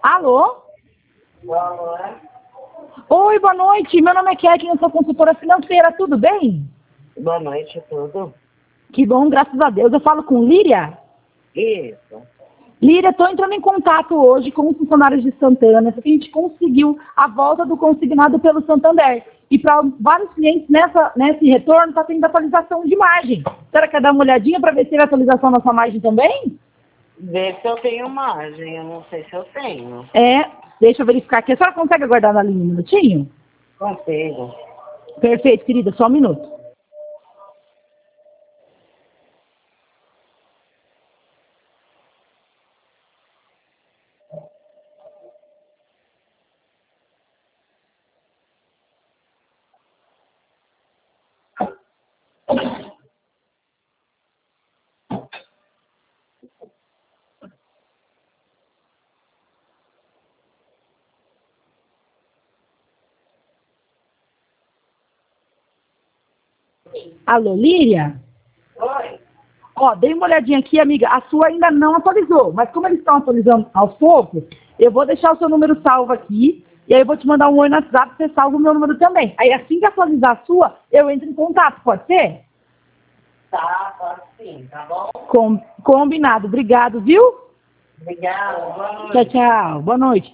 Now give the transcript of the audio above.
Alô? Boa noite. Oi, boa noite. Meu nome é Kathleen, eu sou consultora financeira, tudo bem? Boa noite, tudo? Que bom, graças a Deus. Eu falo com Líria? Isso. Líria, estou entrando em contato hoje com os funcionários de Santana, porque a gente conseguiu a volta do consignado pelo Santander. E para vários clientes nesse retorno está tendo atualização de margem. Será que quer dar uma olhadinha para ver se teve atualização na sua margem também? Vê se eu tenho margem, eu não sei se eu tenho. Deixa eu verificar aqui. A senhora consegue aguardar na linha um minutinho? Consigo. Perfeito, querida, só um minuto. Alô, Líria? Oi. Ó, dei uma olhadinha aqui, amiga. A sua ainda não atualizou, mas como eles estão atualizando aos poucos, eu vou deixar o seu número salvo aqui e aí eu vou te mandar um oi no WhatsApp, você salva o meu número também. Aí assim que atualizar a sua, eu entro em contato, pode ser? Tá, pode sim, tá bom? Combinado. Obrigado, viu? Obrigada, boa noite. Tchau, tchau. Boa noite.